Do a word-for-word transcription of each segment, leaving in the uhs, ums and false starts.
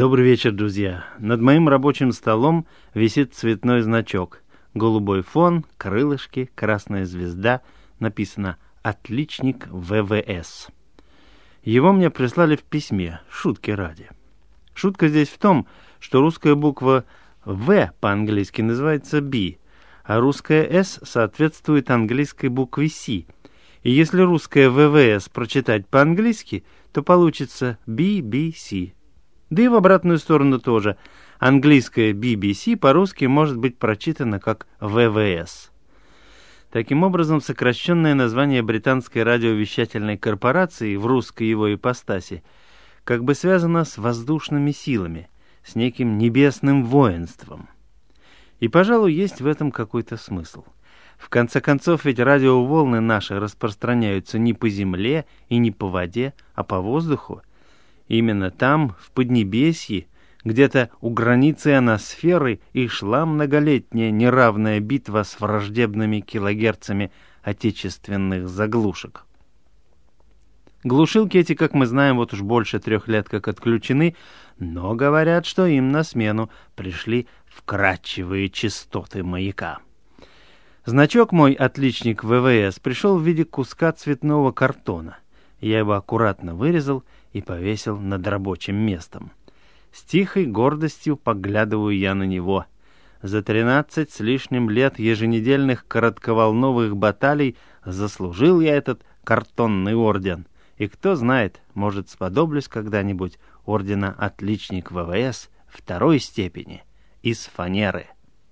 Добрый вечер, друзья. Над моим рабочим столом висит цветной значок. Голубой фон, крылышки, красная звезда. Написано «Отличник ВВС». Его мне прислали в письме, шутки ради. Шутка здесь в том, что русская буква «В» по-английски называется «Би», а русская «С» соответствует английской букве «С». И если русская ВВС прочитать по-английски, то получится «Би Би Си». Да и в обратную сторону тоже. Английское би би си по-русски может быть прочитано как ВВС. Таким образом, сокращенное название британской радиовещательной корпорации в русской его ипостаси как бы связано с воздушными силами, с неким небесным воинством. И, пожалуй, есть в этом какой-то смысл. В конце концов, ведь радиоволны наши распространяются не по земле и не по воде, а по воздуху. Именно там, в Поднебесье, где-то у границы ионосферы, и шла многолетняя неравная битва с враждебными килогерцами отечественных заглушек. Глушилки эти, как мы знаем, вот уж больше трех лет как отключены, но говорят, что им на смену пришли вкрадчивые частоты маяка. Значок мой «Отличник ВВС» пришел в виде куска цветного картона. Я его аккуратно вырезал и повесил над рабочим местом. С тихой гордостью поглядываю я на него. За тринадцать с лишним лет еженедельных коротковолновых баталий заслужил я этот картонный орден. И кто знает, может, сподоблюсь когда-нибудь ордена «Отличник ВВС» второй степени из фанеры.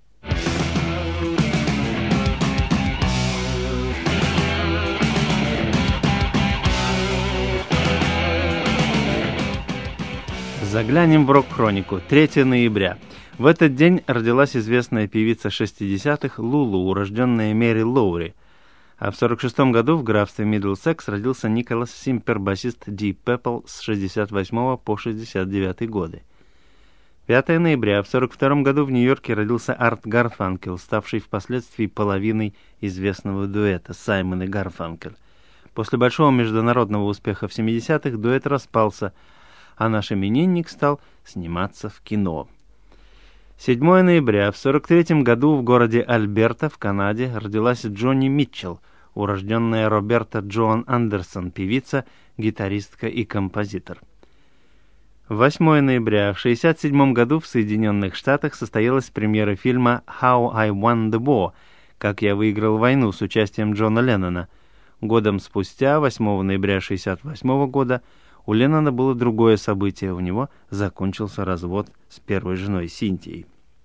Заглянем в рок-хронику. третьего ноября. В этот день родилась известная певица шестидесятых Лулу, урожденная Мэри Лоури. А в сорок шестом году в графстве Мидлсекс родился Николас Симпер, басист Deep Purple с шестьдесят восьмого по шестьдесят девятый годы. пятого ноября. В сорок втором году в Нью-Йорке родился Арт Гарфанкел, ставший впоследствии половиной известного дуэта Саймон и Гарфанкел. После большого международного успеха в семидесятых дуэт распался, а наш именинник стал сниматься в кино. седьмого ноября. В сорок третьем году в городе Альберта в Канаде родилась Джонни Митчелл, урожденная Роберта Джоан Андерсон, певица, гитаристка и композитор. восьмого ноября. В шестьдесят седьмом году в Соединенных Штатах состоялась премьера фильма «How I Won the War», «Как я выиграл войну» с участием Джона Леннона. Годом спустя, восьмого ноября шестьдесят восьмого года, у Леннона было другое событие, у него закончился развод с первой женой Синтией.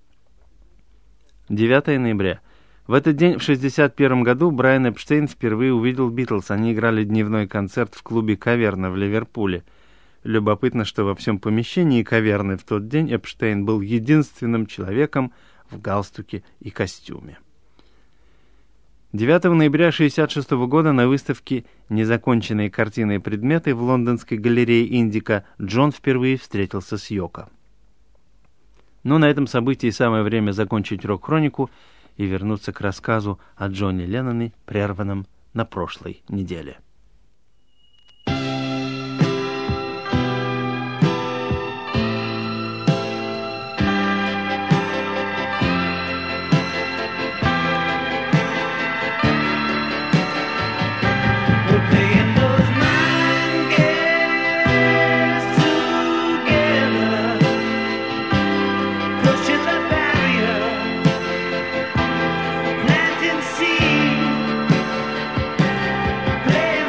девятого ноября. В этот день в шестьдесят первом году Брайан Эпштейн впервые увидел Битлз. Они играли дневной концерт в клубе «Каверна» в Ливерпуле. Любопытно, что во всем помещении «Каверны» в тот день Эпштейн был единственным человеком в галстуке и костюме. девятого ноября шестьдесят шестого года на выставке «Незаконченные картины и предметы» в лондонской галерее «Индика» Джон впервые встретился с Йоко. Но на этом событии самое время закончить рок-хронику и вернуться к рассказу о Джонни Ленноне, прерванном на прошлой неделе. Play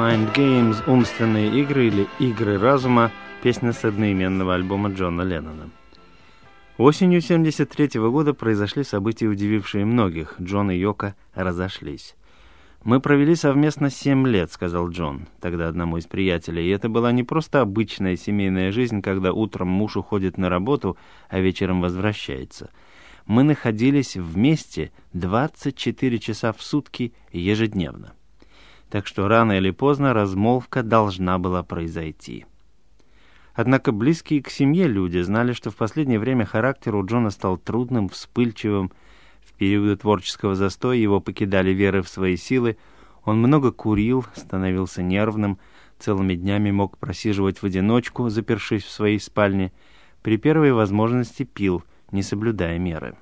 Mind Games, умственные игры или игры разума, песня с одноименного альбома Джона Леннона. Осенью семьдесят третьего года произошли события, удивившие многих. Джон и Йоко разошлись. «Мы провели совместно семь лет», — сказал Джон тогда одному из приятелей, и это была не просто обычная семейная жизнь, когда утром муж уходит на работу, а вечером возвращается. Мы находились вместе двадцать четыре часа в сутки ежедневно. Так что рано или поздно размолвка должна была произойти. Однако близкие к семье люди знали, что в последнее время характер у Джона стал трудным, вспыльчивым. В периоды творческого застоя его покидали веры в свои силы. Он много курил, становился нервным, целыми днями мог просиживать в одиночку, запершись в своей спальне. При первой возможности пил, не соблюдая меры.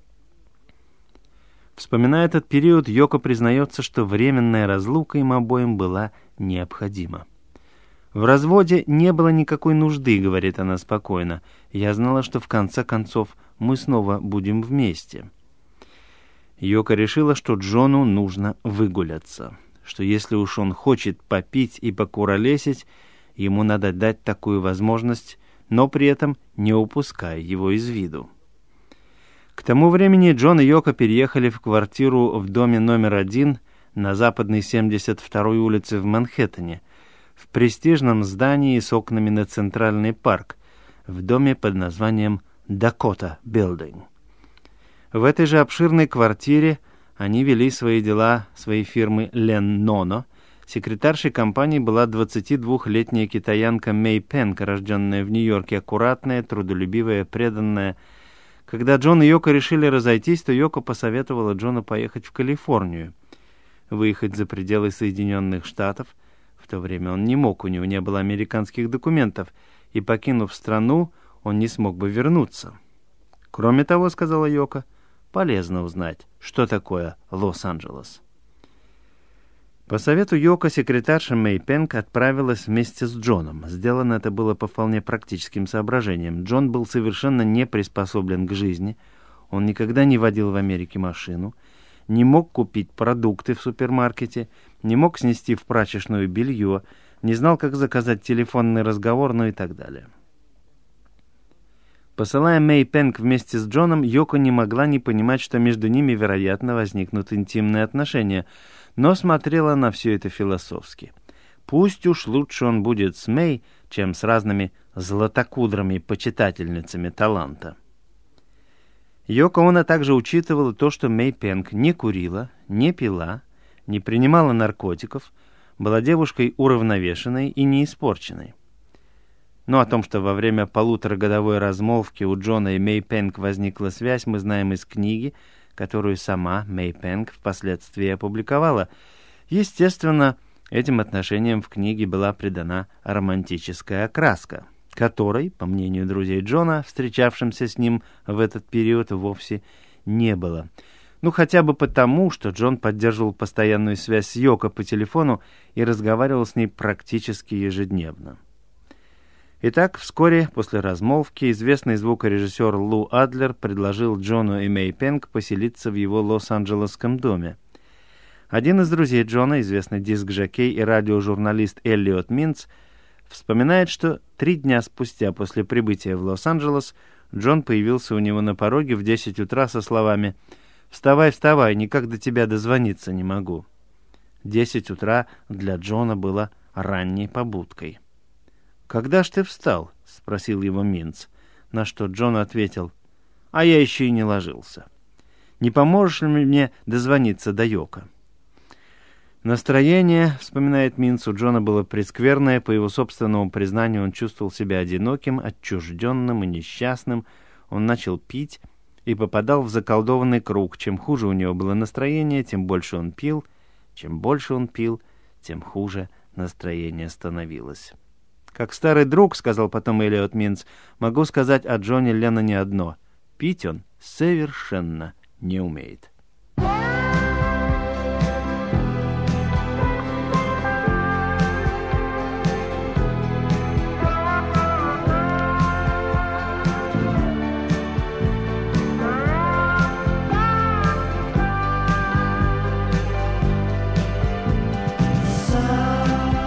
Вспоминая этот период, Йоко признается, что временная разлука им обоим была необходима. «В разводе не было никакой нужды», — говорит она спокойно. «Я знала, что в конце концов мы снова будем вместе». Йоко решила, что Джону нужно выгуляться, что если уж он хочет попить и покуролесить, ему надо дать такую возможность, но при этом не упуская его из виду. К тому времени Джон и Йоко переехали в квартиру в доме номер один на западной семьдесят второй улице в Манхэттене, в престижном здании с окнами на Центральный парк, в доме под названием Dakota Building. В этой же обширной квартире они вели свои дела своей фирмы Лен Ноно. Секретаршей компании была двадцатидвухлетняя китаянка Мэй Пенк, рожденная в Нью-Йорке, аккуратная, трудолюбивая, преданная. Когда Джон и Йоко решили разойтись, то Йоко посоветовала Джону поехать в Калифорнию, выехать за пределы Соединенных Штатов. В то время он не мог, у него не было американских документов, и, покинув страну, он не смог бы вернуться. «Кроме того, — сказала Йоко, — полезно узнать, что такое Лос-Анджелес». По совету Йоко секретарша Мэй Пенк отправилась вместе с Джоном. Сделано это было по вполне практическим соображениям. Джон был совершенно не приспособлен к жизни, он никогда не водил в Америке машину, не мог купить продукты в супермаркете, не мог снести в прачечную белье, не знал, как заказать телефонный разговор, ну и так далее. Посылая Мэй Пенк вместе с Джоном, Йоко не могла не понимать, что между ними, вероятно, возникнут интимные отношения, но смотрела на все это философски. Пусть уж лучше он будет с Мэй, чем с разными златокудрыми почитательницами таланта. Йоко Оно также учитывала то, что Мэй Пенк не курила, не пила, не принимала наркотиков, была девушкой уравновешенной и не испорченной. Но о том, что во время полуторагодовой размолвки у Джона и Мэй Пенк возникла связь, мы знаем из книги, которую сама Мэй Пенк впоследствии опубликовала. Естественно, этим отношениям в книге была придана романтическая окраска, которой, по мнению друзей Джона, встречавшимся с ним в этот период, вовсе не было. Ну, хотя бы потому, что Джон поддерживал постоянную связь с Йоко по телефону и разговаривал с ней практически ежедневно. Итак, вскоре после размолвки известный звукорежиссер Лу Адлер предложил Джону и Мэй Пенк поселиться в его лос-анджелесском доме. Один из друзей Джона, известный диск-жокей и радиожурналист Эллиот Минц, вспоминает, что три дня спустя после прибытия в Лос-Анджелес Джон появился у него на пороге в десять утра со словами «Вставай, вставай, никак до тебя дозвониться не могу». Десять утра для Джона было ранней побудкой. «Когда ж ты встал?» — спросил его Минц, на что Джон ответил: «А я еще и не ложился. Не поможешь ли мне дозвониться до Йоко?» Настроение, вспоминает Минц, у Джона было прескверное. По его собственному признанию, он чувствовал себя одиноким, отчужденным и несчастным. Он начал пить и попадал в заколдованный круг. Чем хуже у него было настроение, тем больше он пил. Чем больше он пил, тем хуже настроение становилось. «Как старый друг, — сказал потом Эллиот Минц, — могу сказать о Джоне Ленноне одно: пить он совершенно не умеет». Sun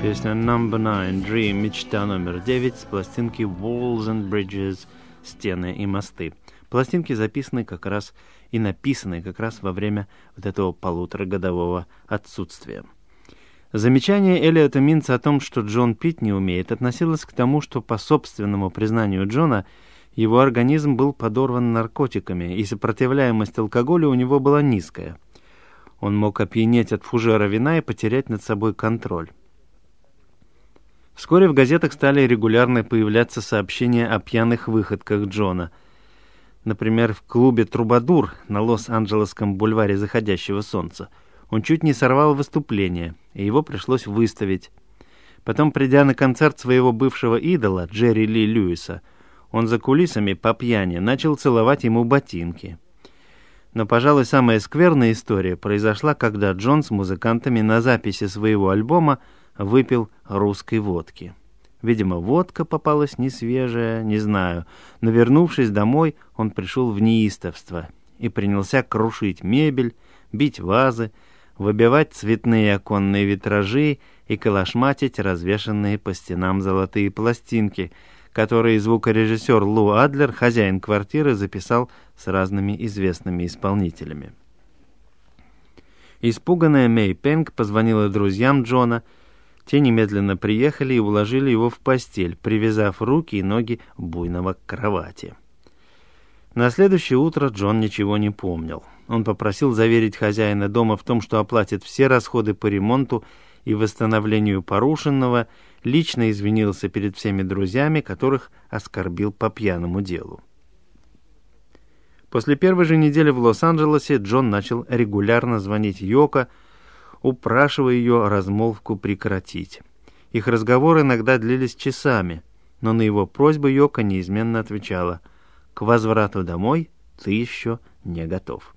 Песня номер девять, Dream, мечта номер девять, с пластинки Walls and Bridges, стены и мосты. Пластинки записаны как раз и написаны как раз во время вот этого полуторагодового отсутствия. Замечание Элиота Минца о том, что Джон пить не умеет, относилось к тому, что, по собственному признанию Джона, его организм был подорван наркотиками, и сопротивляемость алкоголю у него была низкая. Он мог опьянеть от фужера вина и потерять над собой контроль. Вскоре в газетах стали регулярно появляться сообщения о пьяных выходках Джона. Например, в клубе «Трубадур» на Лос-Анджелесском бульваре заходящего солнца он чуть не сорвал выступление, и его пришлось выставить. Потом, придя на концерт своего бывшего идола, Джерри Ли Льюиса, он за кулисами по пьяни начал целовать ему ботинки. Но, пожалуй, самая скверная история произошла, когда Джон с музыкантами на записи своего альбома выпил русской водки. Видимо, водка попалась не свежая, не знаю, но, вернувшись домой, он пришел в неистовство и принялся крушить мебель, бить вазы, выбивать цветные оконные витражи и колошматить развешанные по стенам золотые пластинки, которые звукорежиссер Лу Адлер, хозяин квартиры, записал с разными известными исполнителями. Испуганная Мэй Пенк позвонила друзьям Джона. Те немедленно приехали и уложили его в постель, привязав руки и ноги буйного к кровати. На следующее утро Джон ничего не помнил. Он попросил заверить хозяина дома в том, что оплатит все расходы по ремонту и восстановлению порушенного, лично извинился перед всеми друзьями, которых оскорбил по пьяному делу. После первой же недели в Лос-Анджелесе Джон начал регулярно звонить Йоко, упрашивая ее размолвку прекратить. Их разговоры иногда длились часами, но на его просьбы Йоко неизменно отвечала: «К возврату домой ты еще не готов».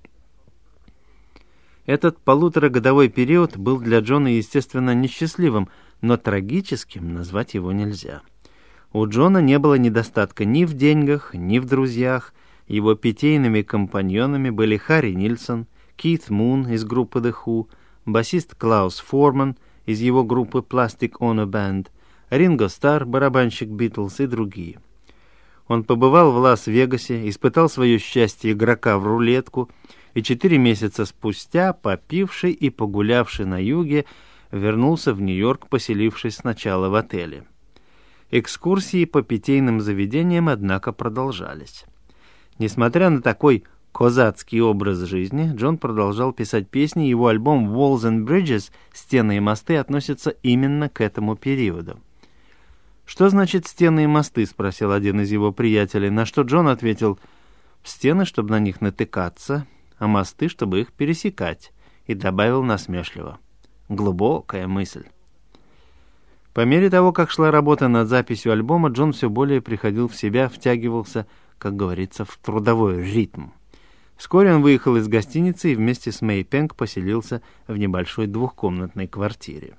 Этот полуторагодовой период был для Джона, естественно, несчастливым, но трагическим назвать его нельзя. У Джона не было недостатка ни в деньгах, ни в друзьях. Его питейными компаньонами были Харри Нильсон, Кит Мун из группы The Who, басист Клаус Форман из его группы Plastic Ono Band, Ринго Старр, барабанщик Битлз и другие. Он побывал в Лас-Вегасе, испытал свое счастье игрока в рулетку, и четыре месяца спустя, попивший и погулявший на юге, вернулся в Нью-Йорк, поселившись сначала в отеле. Экскурсии по питейным заведениям, однако, продолжались. Несмотря на такой козацкий образ жизни, Джон продолжал писать песни, и его альбом «Walls and Bridges» «Стены и мосты» относится именно к этому периоду. «Что значит «стены и мосты»?» — спросил один из его приятелей, на что Джон ответил: «Стены, чтобы на них натыкаться, а мосты, чтобы их пересекать», и добавил насмешливо: «Глубокая мысль». По мере того, как шла работа над записью альбома, Джон все более приходил в себя, втягивался, как говорится, в трудовой ритм. Вскоре он выехал из гостиницы и вместе с Мэй Пенк поселился в небольшой двухкомнатной квартире.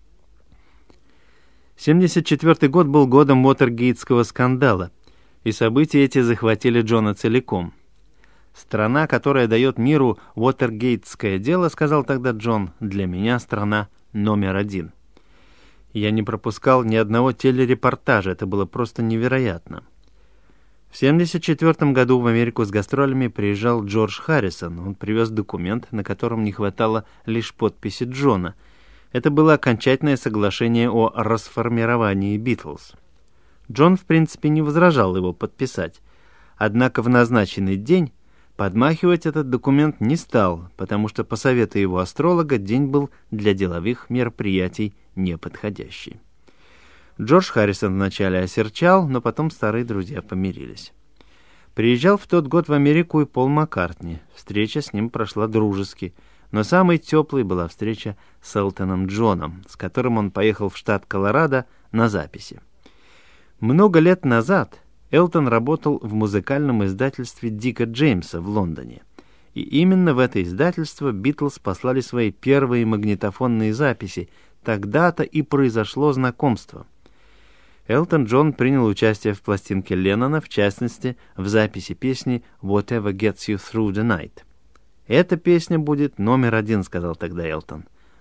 семьдесят четвёртый год был годом Уотергейтского скандала, и события эти захватили Джона целиком. «Страна, которая дает миру Уотергейтское дело, — сказал тогда Джон, — для меня страна номер один. Я не пропускал ни одного телерепортажа, это было просто невероятно». В семьдесят четвёртом году в Америку с гастролями приезжал Джордж Харрисон. Он привез документ, на котором не хватало лишь подписи Джона. Это было окончательное соглашение о расформировании Битлз. Джон, в принципе, не возражал его подписать. Однако в назначенный день подмахивать этот документ не стал, потому что, по совету его астролога, день был для деловых мероприятий неподходящий. Джордж Харрисон вначале осерчал, но потом старые друзья помирились. Приезжал в тот год в Америку и Пол Маккартни. Встреча с ним прошла дружески, но самой теплой была встреча с Элтоном Джоном, с которым он поехал в штат Колорадо на записи. Много лет назад Элтон работал в музыкальном издательстве Дика Джеймса в Лондоне. И именно в это издательство Битлз послали свои первые магнитофонные записи. Тогда-то и произошло знакомство. Элтон Джон принял участие в пластинке Леннона, в частности, в записи песни «Whatever Gets You Through the Night». «Эта песня будет номер один», — сказал тогда Элтон.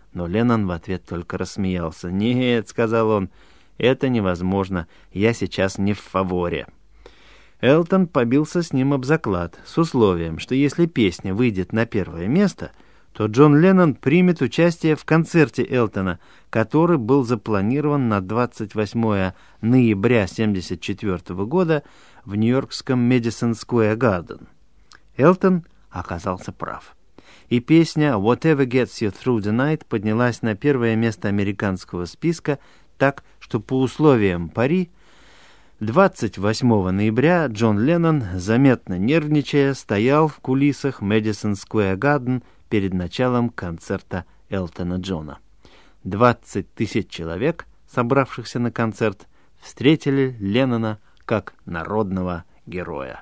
Но Леннон в ответ только рассмеялся. «Нет», — сказал он, — «это невозможно, я сейчас не в фаворе». Элтон побился с ним об заклад, с условием, что если песня выйдет на первое место, то Джон Леннон примет участие в концерте Элтона, который был запланирован на двадцать восьмое ноября тысяча девятьсот семьдесят четвёртого года в нью-йоркском Мэдисон Сквер Гарден. Элтон оказался прав. И песня «Whatever Gets You Through the Night» поднялась на первое место американского списка, так что по условиям пари двадцать восьмого ноября Джон Леннон, заметно нервничая, стоял в кулисах Мэдисон Сквер Гарден перед началом концерта Элтона Джона. двадцать тысяч человек, собравшихся на концерт, встретили Леннона как народного героя.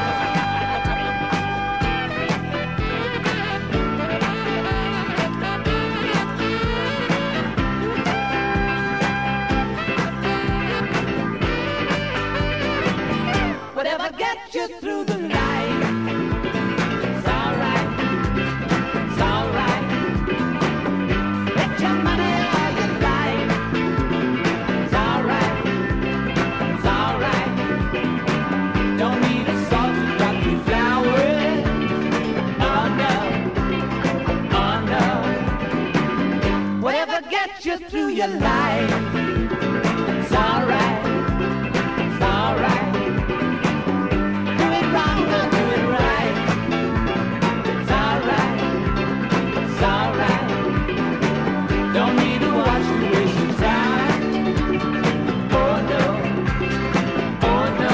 Through your life, it's alright, it's alright. Do it wrong or do it right, it's alright, it's alright. Don't need to watch you waste your time. Oh no, oh no.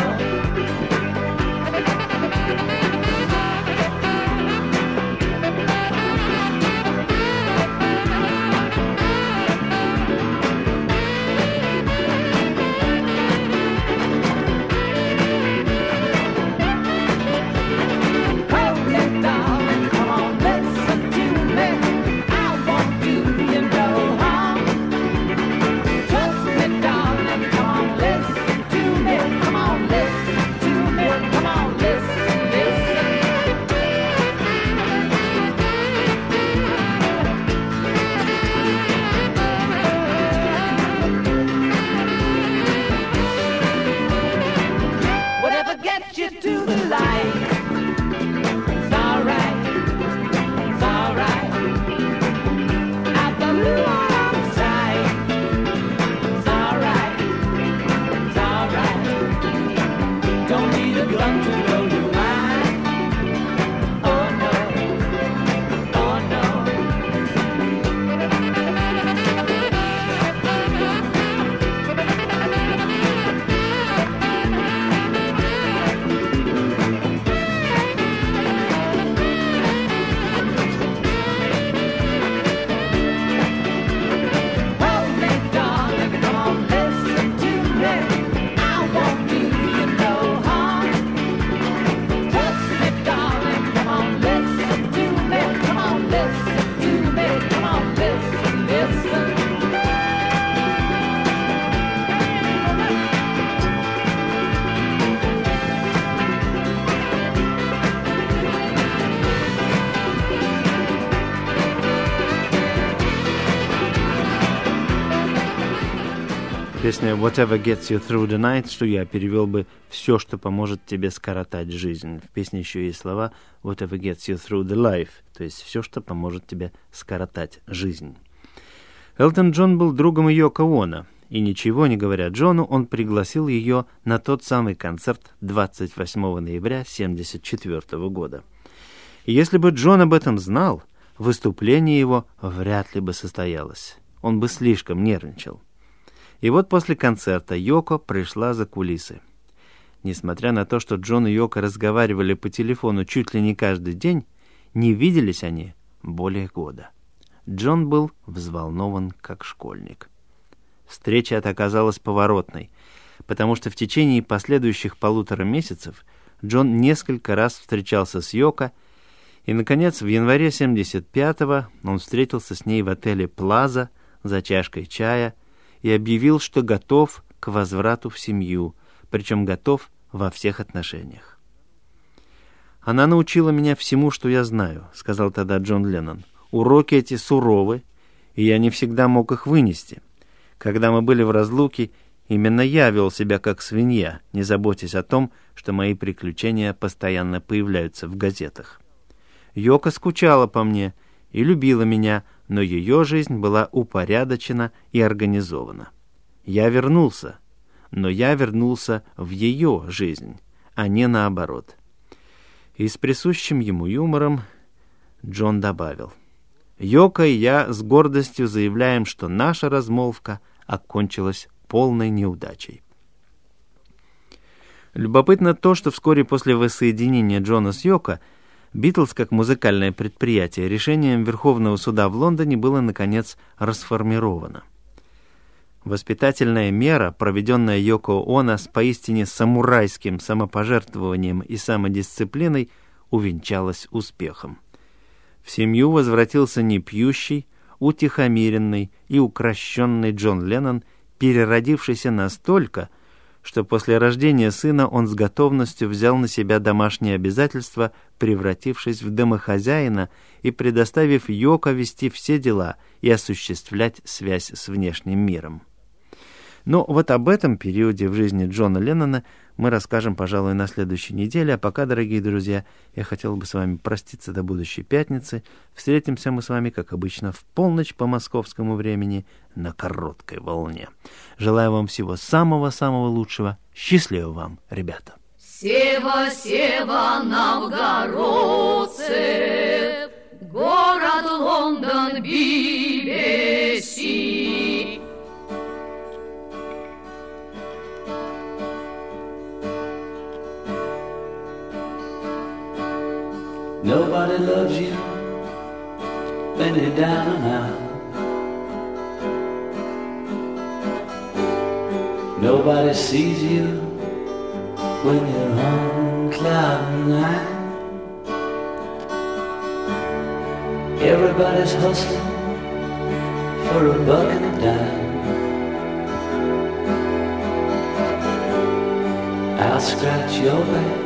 Песня «Whatever Gets You Through the Night», что я перевел бы «все, что поможет тебе скоротать жизнь». В песне еще есть слова «Whatever Gets You Through the Life», то есть «все, что поможет тебе скоротать жизнь». Элтон Джон был другом Йоко Оно, и ничего не говоря Джону, он пригласил ее на тот самый концерт двадцать восьмого ноября тысяча девятьсот семьдесят четвёртого года. И если бы Джон об этом знал, выступление его вряд ли бы состоялось. Он бы слишком нервничал. И вот после концерта Йоко пришла за кулисы. Несмотря на то, что Джон и Йоко разговаривали по телефону чуть ли не каждый день, не виделись они более года. Джон был взволнован, как школьник. Встреча эта оказалась поворотной, потому что в течение последующих полутора месяцев Джон несколько раз встречался с Йоко, и, наконец, в январе семьдесят пятого он встретился с ней в отеле «Плаза» за чашкой чая и объявил, что готов к возврату в семью, причем готов во всех отношениях. «Она научила меня всему, что я знаю», — сказал тогда Джон Леннон. «Уроки эти суровы, и я не всегда мог их вынести. Когда мы были в разлуке, именно я вел себя как свинья, не заботясь о том, что мои приключения постоянно появляются в газетах. Йоко скучала по мне и любила меня, но ее жизнь была упорядочена и организована. Я вернулся, но я вернулся в ее жизнь, а не наоборот. И с присущим ему юмором Джон добавил: «Йоко и я с гордостью заявляем, что наша размолвка окончилась полной неудачей». Любопытно то, что вскоре после воссоединения Джона с Йоко Битлз как музыкальное предприятие решением Верховного суда в Лондоне было, наконец, расформировано. Воспитательная мера, проведенная Йоко Оно с поистине самурайским самопожертвованием и самодисциплиной, увенчалась успехом. В семью возвратился непьющий, утихомиренный и укрощенный Джон Леннон, переродившийся настолько, что после рождения сына он с готовностью взял на себя домашние обязательства, превратившись в домохозяина и предоставив Йоко вести все дела и осуществлять связь с внешним миром. Но вот об этом периоде в жизни Джона Леннона мы расскажем, пожалуй, на следующей неделе. А пока, дорогие друзья, я хотел бы с вами проститься до будущей пятницы. Встретимся мы с вами, как обычно, в полночь по московскому времени на короткой волне. Желаю вам всего самого-самого лучшего. Счастливо вам, ребята! Сева, Сева, новгородцы, город Лондон, би би си. Nobody loves you when you're down and out. Nobody sees you when you're on cloud nine. Everybody's hustling for a buck and a dime. I'll scratch your back